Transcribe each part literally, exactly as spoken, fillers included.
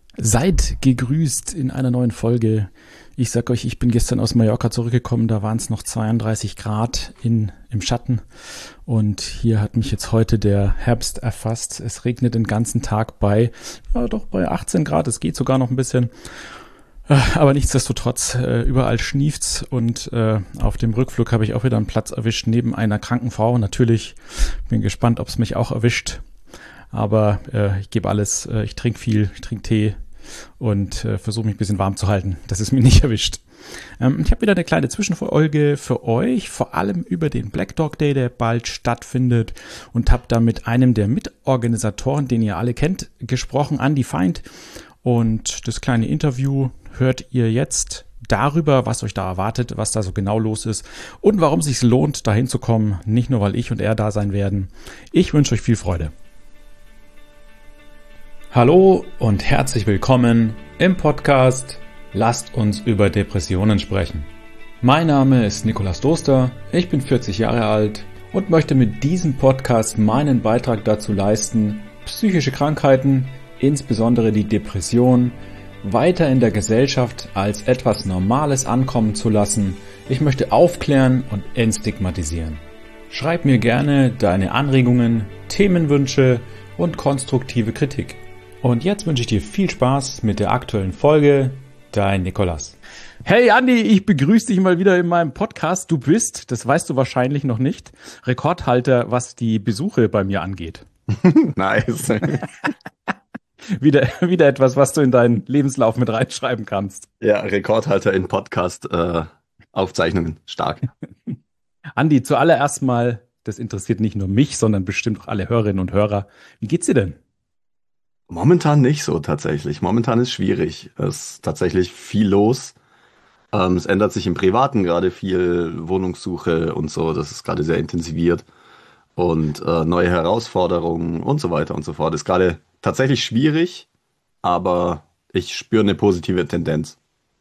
Seid gegrüßt in einer neuen Folge. Ich sag euch, ich bin gestern aus Mallorca zurückgekommen, da waren es noch zweiunddreißig Grad in, im Schatten und hier hat mich jetzt heute der Herbst erfasst. Es regnet den ganzen Tag bei, ja doch bei achtzehn Grad, es geht sogar noch ein bisschen, aber nichtsdestotrotz, überall schnieft's und äh, auf dem Rückflug habe ich auch wieder einen Platz erwischt neben einer kranken Frau. Natürlich bin gespannt, ob es mich auch erwischt, aber äh, ich gebe alles, äh, ich trinke viel, ich trinke Tee und äh, versuche mich ein bisschen warm zu halten, dass es mir nicht erwischt. Ähm, ich habe wieder eine kleine Zwischenfolge für euch, vor allem über den Black Dog Day, der bald stattfindet, und habe da mit einem der Mitorganisatoren, den ihr alle kennt, gesprochen, Andy Feind. Und das kleine Interview hört ihr jetzt darüber, was euch da erwartet, was da so genau los ist und warum es sich lohnt, dahin zu kommen. Nicht nur, weil ich und er da sein werden. Ich wünsche euch viel Freude. Hallo und herzlich willkommen im Podcast Lasst uns über Depressionen sprechen. Mein Name ist Nikolaus Doster, ich bin vierzig Jahre alt und möchte mit diesem Podcast meinen Beitrag dazu leisten, psychische Krankheiten, insbesondere die Depression, weiter in der Gesellschaft als etwas Normales ankommen zu lassen. Ich möchte aufklären und entstigmatisieren. Schreib mir gerne deine Anregungen, Themenwünsche und konstruktive Kritik. Und jetzt wünsche ich dir viel Spaß mit der aktuellen Folge. Dein Nikolaus. Hey Andi, ich begrüße dich mal wieder in meinem Podcast. Du bist, das weißt du wahrscheinlich noch nicht, Rekordhalter, was die Besuche bei mir angeht. Nice. wieder, wieder etwas, was du in deinen Lebenslauf mit reinschreiben kannst. Ja, Rekordhalter in Podcast-Aufzeichnungen. Äh, Stark. Andi, zuallererst mal, das interessiert nicht nur mich, sondern bestimmt auch alle Hörerinnen und Hörer. Wie geht's dir denn? Momentan nicht so tatsächlich. Momentan ist schwierig. Es ist tatsächlich viel los. Ähm, es ändert sich im Privaten gerade viel, Wohnungssuche und so. Das ist gerade sehr intensiviert. Und äh, neue Herausforderungen und so weiter und so fort. Ist gerade tatsächlich schwierig, aber ich spüre eine positive Tendenz.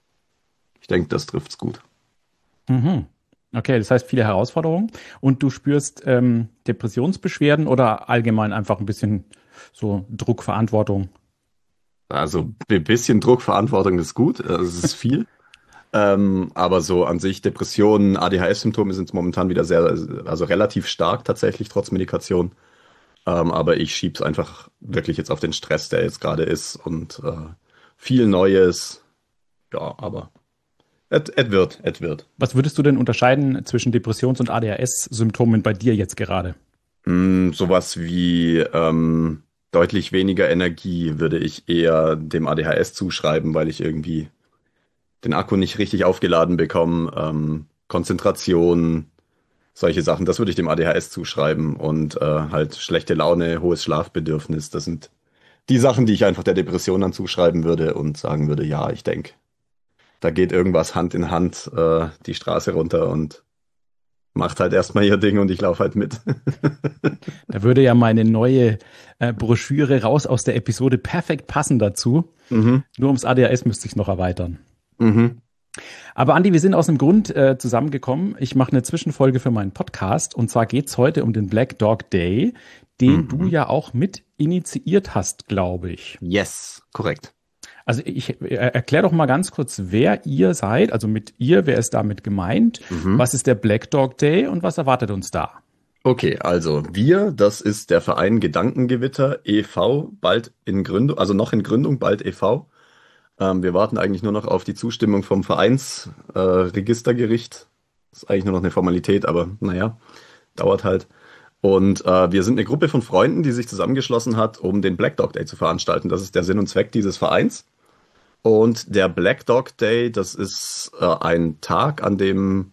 Ich denke, das trifft's gut. Mhm. Okay, das heißt viele Herausforderungen. Und du spürst ähm, Depressionsbeschwerden oder allgemein einfach ein bisschen so Druck, Verantwortung? Also ein bisschen Druck, Verantwortung ist gut, es ist viel. ähm, aber so an sich Depressionen, A D H S-Symptome sind momentan wieder sehr, also relativ stark tatsächlich, trotz Medikation. Ähm, aber ich schieb's einfach wirklich jetzt auf den Stress, der jetzt gerade ist und äh, viel Neues. Ja, aber es wird, es wird. Was würdest du denn unterscheiden zwischen Depressions- und A D H S-Symptomen bei dir jetzt gerade? Mm, sowas wie ähm, deutlich weniger Energie würde ich eher dem A D H S zuschreiben, weil ich irgendwie den Akku nicht richtig aufgeladen bekomme. Ähm, Konzentration, solche Sachen, das würde ich dem A D H S zuschreiben. Und äh, halt schlechte Laune, hohes Schlafbedürfnis, das sind die Sachen, die ich einfach der Depression dann zuschreiben würde und sagen würde, ja, ich denke, da geht irgendwas Hand in Hand äh, die Straße runter und macht halt erstmal ihr Ding und ich laufe halt mit. Da würde ja meine neue äh, Broschüre raus aus der Episode perfekt passen dazu. Mhm. Nur ums A D H S müsste ich es noch erweitern. Mhm. Aber Andi, wir sind aus einem Grund äh, zusammengekommen. Ich mache eine Zwischenfolge für meinen Podcast und zwar geht's heute um den Black Dog Day, den mhm. du ja auch mit initiiert hast, glaube ich. Yes, korrekt. Also ich äh, erkläre doch mal ganz kurz, wer ihr seid, also mit ihr, wer ist damit gemeint, mhm. was ist der Black Dog Day und was erwartet uns da? Okay, also wir, das ist der Verein Gedankengewitter e V, bald in Gründung, also noch in Gründung, bald e V. Ähm, wir warten eigentlich nur noch auf die Zustimmung vom Vereinsregistergericht. Äh, ist eigentlich nur noch eine Formalität, aber naja, dauert halt. Und äh, wir sind eine Gruppe von Freunden, die sich zusammengeschlossen hat, um den Black Dog Day zu veranstalten. Das ist der Sinn und Zweck dieses Vereins. Und der Black Dog Day, das ist äh, ein Tag, an dem,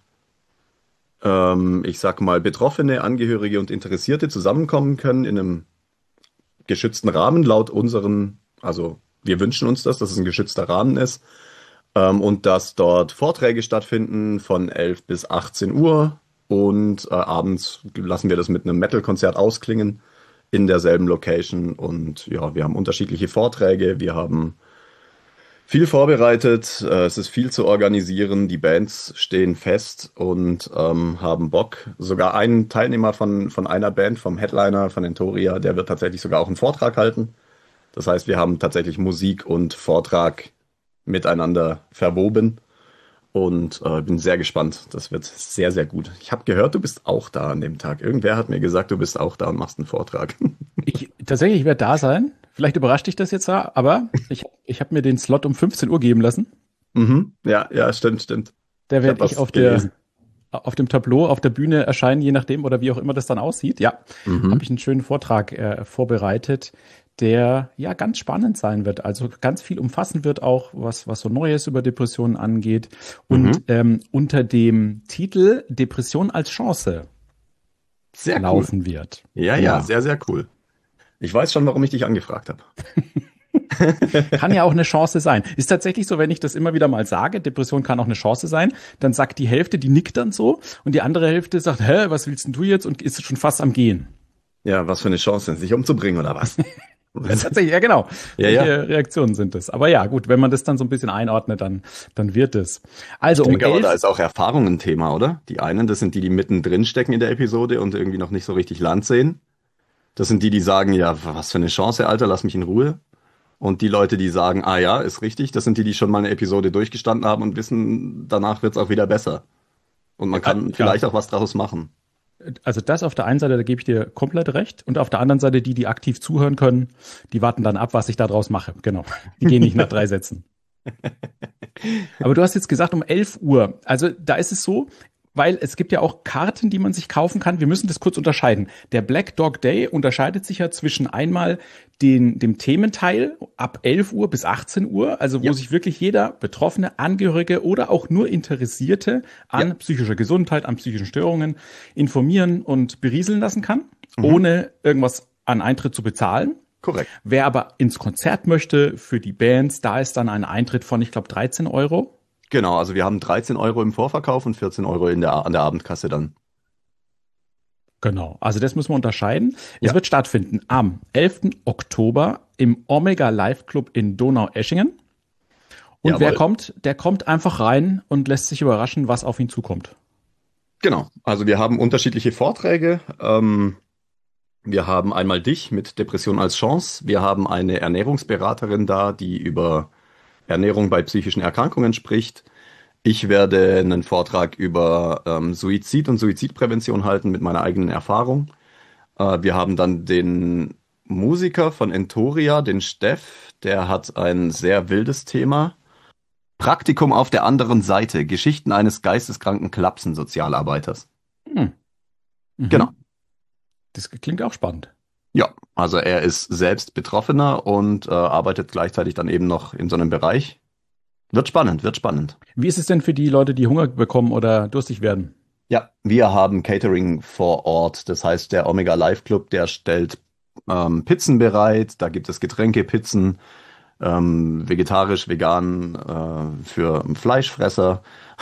ähm, ich sag mal, Betroffene, Angehörige und Interessierte zusammenkommen können in einem geschützten Rahmen, laut unseren, also wir wünschen uns das, dass es ein geschützter Rahmen ist, ähm, und dass dort Vorträge stattfinden von elf bis achtzehn Uhr und äh, abends lassen wir das mit einem Metal-Konzert ausklingen in derselben Location. Und ja, wir haben unterschiedliche Vorträge, wir haben viel vorbereitet, es ist viel zu organisieren, die Bands stehen fest und ähm, haben Bock. Sogar ein Teilnehmer von, von einer Band, vom Headliner, von Entoria, der wird tatsächlich sogar auch einen Vortrag halten. Das heißt, wir haben tatsächlich Musik und Vortrag miteinander verwoben und äh, bin sehr gespannt. Das wird sehr, sehr gut. Ich habe gehört, du bist auch da an dem Tag. Irgendwer hat mir gesagt, du bist auch da und machst einen Vortrag. Ich, tatsächlich, ich werde da sein. Vielleicht überrascht dich das jetzt, aber ich, ich habe mir den Slot um fünfzehn Uhr geben lassen. Mhm. Ja, ja, stimmt, stimmt. Da Ich habe werde ich was auf gelesen. der, auf dem Tableau, auf der Bühne erscheinen, je nachdem oder wie auch immer das dann aussieht. Ja, habe Mhm. ich einen schönen Vortrag äh, vorbereitet, der ja ganz spannend sein wird. Also ganz viel umfassen wird auch, was, was so Neues über Depressionen angeht. Und Mhm. ähm, unter dem Titel Depression als Chance Sehr cool. laufen wird. Ja, ja, Ja. sehr, sehr cool. Ich weiß schon, warum ich dich angefragt habe. Kann ja auch eine Chance sein. Ist tatsächlich so, wenn ich das immer wieder mal sage, Depression kann auch eine Chance sein, dann sagt die Hälfte, die nickt dann so und die andere Hälfte sagt, hä, was willst denn du jetzt? Und ist schon fast am Gehen. Ja, was für eine Chance, sich umzubringen oder was? Ja, tatsächlich, ja genau. Ja, ja. Solche Reaktionen sind es. Aber ja, gut, wenn man das dann so ein bisschen einordnet, dann, dann wird es. Also Ich um denke aber, da elf, ist auch Erfahrung ein Thema, oder? Die einen, das sind die, die mittendrin stecken in der Episode und irgendwie noch nicht so richtig Land sehen. Das sind die, die sagen, ja, was für eine Chance, Alter, lass mich in Ruhe. Und die Leute, die sagen, ah ja, ist richtig, das sind die, die schon mal eine Episode durchgestanden haben und wissen, danach wird's auch wieder besser. Und man kann ja, vielleicht auch was daraus machen. also das auf der einen Seite, da gebe ich dir komplett recht. Und auf der anderen Seite, die, die aktiv zuhören können, die warten dann ab, was ich da draus mache. Genau. Die gehen nicht nach drei Sätzen. Aber du hast jetzt gesagt um elf Uhr. Also da ist es so, weil es gibt ja auch Karten, die man sich kaufen kann. Wir müssen das kurz unterscheiden. Der Black Dog Day unterscheidet sich ja zwischen einmal den, dem Thementeil ab elf Uhr bis achtzehn Uhr, also wo Ja. sich wirklich jeder Betroffene, Angehörige oder auch nur Interessierte an Ja. psychischer Gesundheit, an psychischen Störungen informieren und berieseln lassen kann, Mhm. ohne irgendwas an Eintritt zu bezahlen. Korrekt. Wer aber ins Konzert möchte für die Bands, da ist dann ein Eintritt von, ich glaube, dreizehn Euro. Genau, also wir haben dreizehn Euro im Vorverkauf und vierzehn Euro in der, an der Abendkasse dann. Genau, also das müssen wir unterscheiden. Es Ja. wird stattfinden am elften Oktober im Omega Live Club in Donaueschingen. Und Jawohl. wer kommt, der kommt einfach rein und lässt sich überraschen, was auf ihn zukommt. Genau, also wir haben unterschiedliche Vorträge. Ähm, wir haben einmal dich mit Depression als Chance. Wir haben eine Ernährungsberaterin da, die über Ernährung bei psychischen Erkrankungen spricht. Ich werde einen Vortrag über ähm, Suizid und Suizidprävention halten mit meiner eigenen Erfahrung. Äh, wir haben dann den Musiker von Entoria, den Steff, der hat ein sehr wildes Thema. Praktikum auf der anderen Seite, Geschichten eines geisteskranken Klapsen-Sozialarbeiters. Hm. Mhm. Genau. Das klingt auch spannend. Ja, also er ist selbst Betroffener und äh, arbeitet gleichzeitig dann eben noch in so einem Bereich. Wird spannend, wird spannend. Wie ist es denn für die Leute, die Hunger bekommen oder durstig werden? Ja, wir haben Catering vor Ort. Das heißt, der Omega Live Club, der stellt ähm, Pizzen bereit. Da gibt es Getränke, Pizzen, ähm, vegetarisch, vegan, äh, für Fleischfresser.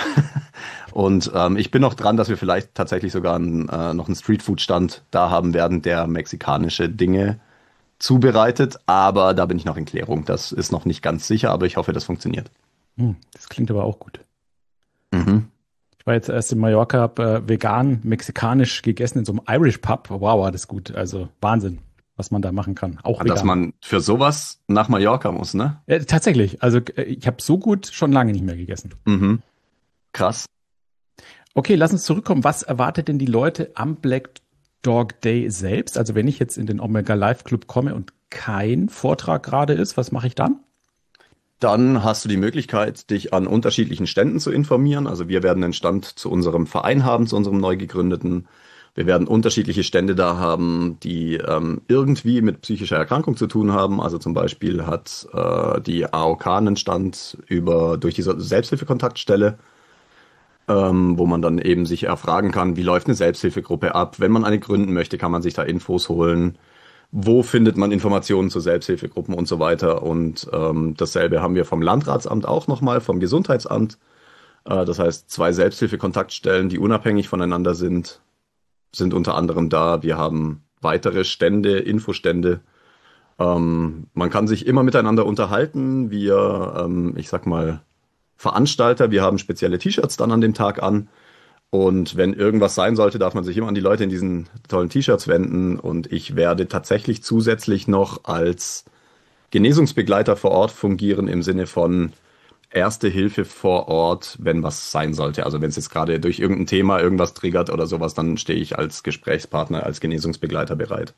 Und ähm, ich bin noch dran, dass wir vielleicht tatsächlich sogar einen, äh, noch einen Streetfood-Stand da haben werden, der mexikanische Dinge zubereitet. Aber da bin ich noch in Klärung. Das ist noch nicht ganz sicher, aber ich hoffe, das funktioniert. Hm, das klingt aber auch gut. Mhm. Ich war jetzt erst in Mallorca, habe äh, vegan, mexikanisch gegessen in so einem Irish Pub. Wow, war das gut. Also Wahnsinn, was man da machen kann. Auch Dass vegan. man für sowas nach Mallorca muss, ne? Ja, tatsächlich. Also äh, ich habe so gut schon lange nicht mehr gegessen. Mhm. Krass. Okay, lass uns zurückkommen. Was erwartet denn die Leute am Black Dog Day selbst? Also wenn ich jetzt in den Omega Live Club komme und kein Vortrag gerade ist, was mache ich dann? Dann hast du die Möglichkeit, dich an unterschiedlichen Ständen zu informieren. Also wir werden einen Stand zu unserem Verein haben, zu unserem neu gegründeten. Wir werden unterschiedliche Stände da haben, die ähm, irgendwie mit psychischer Erkrankung zu tun haben. Also zum Beispiel hat äh, die A O K einen Stand über durch die Selbsthilfekontaktstelle, ähm, wo man dann eben sich erfragen kann, wie läuft eine Selbsthilfegruppe ab. Wenn man eine gründen möchte, kann man sich da Infos holen. Wo findet man Informationen zu Selbsthilfegruppen und so weiter. Und ähm, dasselbe haben wir vom Landratsamt auch nochmal, vom Gesundheitsamt. Äh, das heißt, zwei Selbsthilfekontaktstellen, die unabhängig voneinander sind, sind unter anderem da. Wir haben weitere Stände, Infostände. Ähm, man kann sich immer miteinander unterhalten. Wir, ähm, ich sag mal, Veranstalter, wir haben spezielle T-Shirts dann an dem Tag an. Und wenn irgendwas sein sollte, darf man sich immer an die Leute in diesen tollen T-Shirts wenden. Und ich werde tatsächlich zusätzlich noch als Genesungsbegleiter vor Ort fungieren im Sinne von Erste Hilfe vor Ort, wenn was sein sollte. Also wenn es jetzt gerade durch irgendein Thema irgendwas triggert oder sowas, dann stehe ich als Gesprächspartner, als Genesungsbegleiter bereit.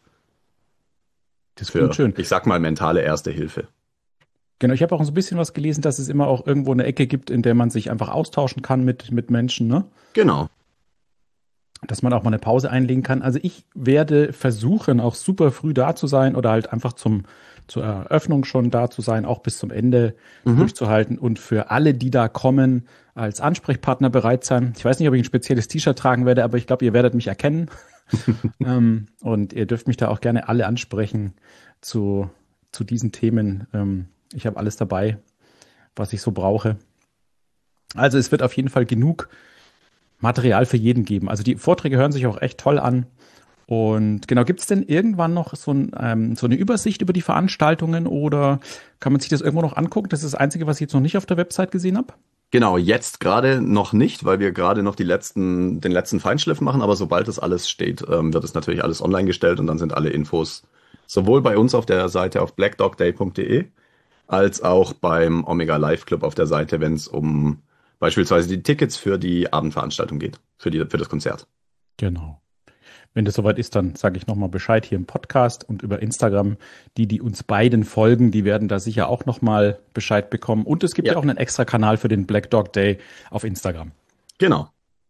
Das klingt schön. Ich sag mal mentale Erste Hilfe. Genau, ich habe auch so ein bisschen was gelesen, dass es immer auch irgendwo eine Ecke gibt, in der man sich einfach austauschen kann mit, mit Menschen, ne? Genau. Dass man auch mal eine Pause einlegen kann. Also ich werde versuchen, auch super früh da zu sein oder halt einfach zum, zur Eröffnung schon da zu sein, auch bis zum Ende mhm. durchzuhalten und für alle, die da kommen, als Ansprechpartner bereit sein. Ich weiß nicht, ob ich ein spezielles T-Shirt tragen werde, aber ich glaube, ihr werdet mich erkennen. ähm, und ihr dürft mich da auch gerne alle ansprechen zu, zu diesen Themen. Ähm, ich habe alles dabei, was ich so brauche. Also es wird auf jeden Fall genug Material für jeden geben. Also die Vorträge hören sich auch echt toll an. Und genau, gibt es denn irgendwann noch so, ein, ähm, so eine Übersicht über die Veranstaltungen oder kann man sich das irgendwo noch angucken? Das ist das Einzige, was ich jetzt noch nicht auf der Website gesehen habe. Genau, jetzt gerade noch nicht, weil wir gerade noch die letzten, den letzten Feinschliff machen. Aber sobald das alles steht, ähm, wird es natürlich alles online gestellt und dann sind alle Infos sowohl bei uns auf der Seite auf black dog day punkt de als auch beim Omega Live Club auf der Seite, wenn es um beispielsweise die Tickets für die Abendveranstaltung geht, für, die, für das Konzert. Genau. Wenn das soweit ist, dann sage ich nochmal Bescheid hier im Podcast und über Instagram. Die, die uns beiden folgen, die werden da sicher auch nochmal Bescheid bekommen. Und es gibt ja. ja auch einen extra Kanal für den Black Dog Day auf Instagram. Genau.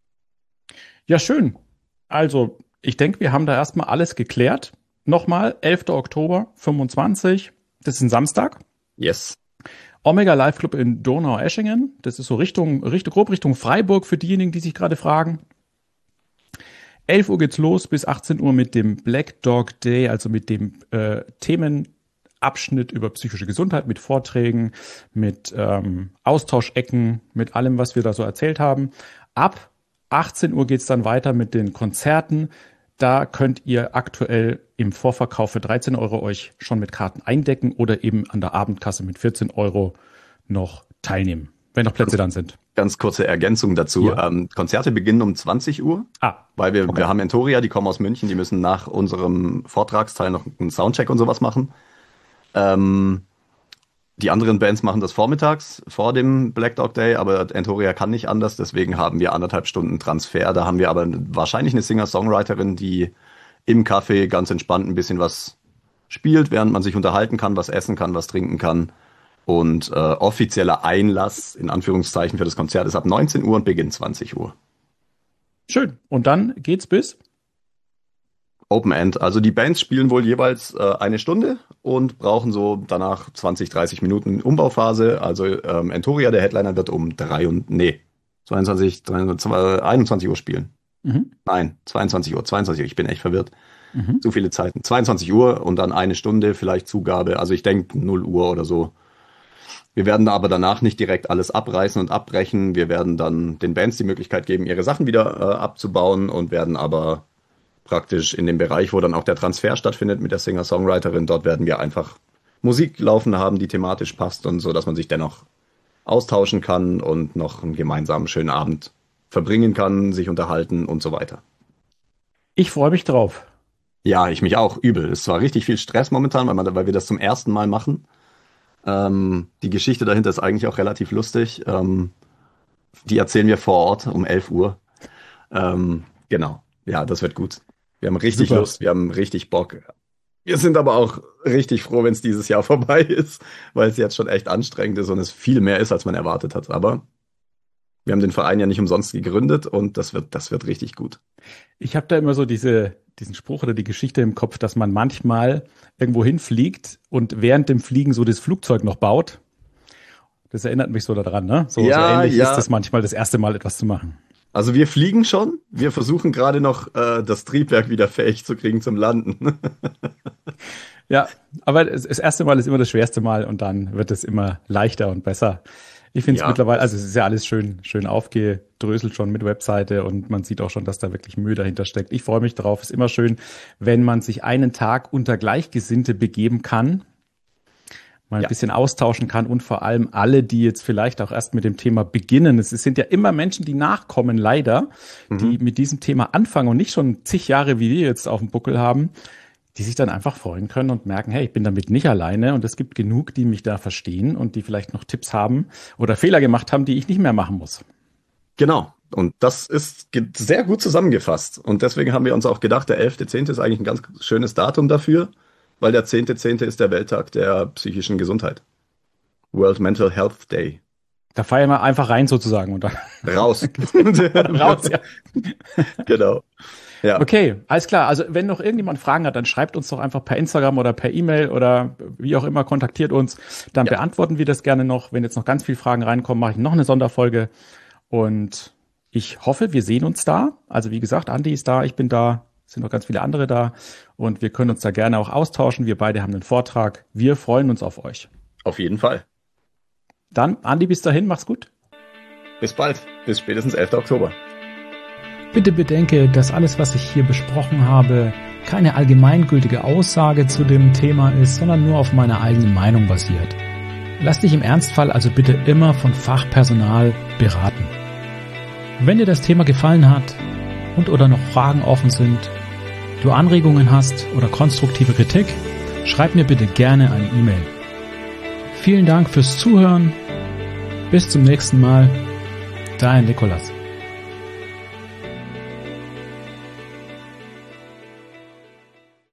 Ja, schön. Also, ich denke, wir haben da erstmal alles geklärt. Nochmal, elfter Oktober, fünfundzwanzig. Das ist ein Samstag. Yes. Omega Live Club in Donaueschingen. Das ist so Richtung, Richtung, grob Richtung Freiburg für diejenigen, die sich gerade fragen. elf Uhr geht's los bis achtzehn Uhr mit dem Black Dog Day, also mit dem äh, Themenabschnitt über psychische Gesundheit, mit Vorträgen, mit ähm, Austauschecken, mit allem, was wir da so erzählt haben. Ab achtzehn Uhr geht's dann weiter mit den Konzerten. Da könnt ihr aktuell im Vorverkauf für dreizehn Euro euch schon mit Karten eindecken oder eben an der Abendkasse mit vierzehn Euro noch teilnehmen, wenn noch Plätze dann sind. Ganz kurze Ergänzung dazu. Ja. Ähm, Konzerte beginnen um zwanzig Uhr, ah, weil wir, okay. wir haben Entoria, die kommen aus München, die müssen nach unserem Vortragsteil noch einen Soundcheck und sowas machen. Ähm, die anderen Bands machen das vormittags vor dem Black Dog Day, aber Entoria kann nicht anders, deswegen haben wir anderthalb Stunden Transfer. Da haben wir aber wahrscheinlich eine Singer-Songwriterin, die im Café ganz entspannt ein bisschen was spielt, während man sich unterhalten kann, was essen kann, was trinken kann. Und äh, offizieller Einlass, in Anführungszeichen, für das Konzert ist ab neunzehn Uhr und beginnt zwanzig Uhr. Schön. Und dann geht's bis? Open End. Also die Bands spielen wohl jeweils äh, eine Stunde und brauchen so danach zwanzig, dreißig Minuten Umbauphase. Also ähm, Entoria, der Headliner, wird um drei und nee, zweiundzwanzig, dreiundzwanzig, einundzwanzig Uhr spielen. Mhm. Nein, zweiundzwanzig Uhr, zweiundzwanzig Uhr, ich bin echt verwirrt. Mhm. Zu viele Zeiten. zweiundzwanzig Uhr und dann eine Stunde, vielleicht Zugabe. Also ich denke null Uhr oder so. Wir werden aber danach nicht direkt alles abreißen und abbrechen. Wir werden dann den Bands die Möglichkeit geben, ihre Sachen wieder äh, abzubauen und werden aber praktisch in dem Bereich, wo dann auch der Transfer stattfindet mit der Singer-Songwriterin, dort werden wir einfach Musik laufen haben, die thematisch passt und so, dass man sich dennoch austauschen kann und noch einen gemeinsamen schönen Abend verbringen kann, sich unterhalten und so weiter. Ich freue mich drauf. Ja, ich mich auch, übel. Es war richtig viel Stress momentan, weil, man, weil wir das zum ersten Mal machen. Ähm, die Geschichte dahinter ist eigentlich auch relativ lustig. Ähm, die erzählen wir vor Ort um elf Uhr. Ähm, genau, ja, das wird gut. Wir haben richtig Super. Lust, wir haben richtig Bock. Wir sind aber auch richtig froh, wenn es dieses Jahr vorbei ist, weil es jetzt schon echt anstrengend ist und es viel mehr ist, als man erwartet hat. Aber wir haben den Verein ja nicht umsonst gegründet und das wird, das wird richtig gut. Ich habe da immer so diese, diesen Spruch oder die Geschichte im Kopf, dass man manchmal irgendwo hinfliegt und während dem Fliegen so das Flugzeug noch baut. Das erinnert mich so daran, ne? So, ja, so ähnlich ja. ist es manchmal das erste Mal etwas zu machen. Also wir fliegen schon. Wir versuchen gerade noch äh, das Triebwerk wieder fähig zu kriegen zum Landen. Ja, aber das erste Mal ist immer das schwerste Mal und dann wird es immer leichter und besser. Ich finde es ja. mittlerweile, also es ist ja alles schön, schön aufgedröselt schon mit Webseite und man sieht auch schon, dass da wirklich Mühe dahinter steckt. Ich freue mich drauf. Es ist immer schön, wenn man sich einen Tag unter Gleichgesinnte begeben kann, mal ein ja. bisschen austauschen kann und vor allem alle, die jetzt vielleicht auch erst mit dem Thema beginnen. Es sind ja immer Menschen, die nachkommen, leider, mhm. die mit diesem Thema anfangen und nicht schon zig Jahre wie wir jetzt auf dem Buckel haben. die sich dann einfach freuen können und merken, hey, ich bin damit nicht alleine und es gibt genug, die mich da verstehen und die vielleicht noch Tipps haben oder Fehler gemacht haben, die ich nicht mehr machen muss. Genau. Und das ist sehr gut zusammengefasst. Und deswegen haben wir uns auch gedacht, der elfter zehnte ist eigentlich ein ganz schönes Datum dafür, weil der zehnter zehnte ist der Welttag der psychischen Gesundheit. World Mental Health Day. Da feiern wir einfach rein sozusagen. Und dann Raus. Raus, ja. Genau. Ja. Okay, alles klar. Also wenn noch irgendjemand Fragen hat, dann schreibt uns doch einfach per Instagram oder per E-Mail oder wie auch immer, kontaktiert uns. Dann ja. beantworten wir das gerne noch. Wenn jetzt noch ganz viele Fragen reinkommen, mache ich noch eine Sonderfolge. Und ich hoffe, wir sehen uns da. Also wie gesagt, Andi ist da, ich bin da, es sind noch ganz viele andere da. Und wir können uns da gerne auch austauschen. Wir beide haben einen Vortrag. Wir freuen uns auf euch. Auf jeden Fall. Dann, Andi, bis dahin, mach's gut. Bis bald. Bis spätestens elfter Oktober. Bitte bedenke, dass alles, was ich hier besprochen habe, keine allgemeingültige Aussage zu dem Thema ist, sondern nur auf meiner eigenen Meinung basiert. Lass dich im Ernstfall also bitte immer von Fachpersonal beraten. Wenn dir das Thema gefallen hat und oder noch Fragen offen sind, du Anregungen hast oder konstruktive Kritik, schreib mir bitte gerne eine E-Mail. Vielen Dank fürs Zuhören. Bis zum nächsten Mal. Dein Nikolas.